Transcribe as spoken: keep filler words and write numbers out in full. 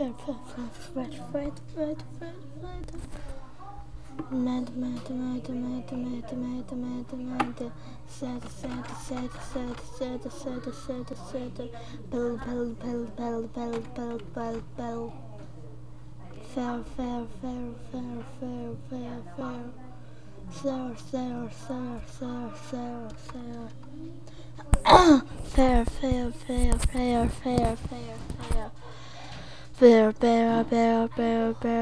fair, fair, fair, fair, fair, fair, fair. Mad, mad, mad, mad, mad, mad, mad, mad. Sad, sad, sad, sad, sad, sad, sad, sad. Bell, bell, bell, bell, bell, bell, bell, bell. Fair, fair, fair, fair, fair, fair, fair. Fair, fair, fair, fair, fair, fair. Fair, fair, fair, fair, fair, fair, fair. Fair, bear, bear, bear, bear.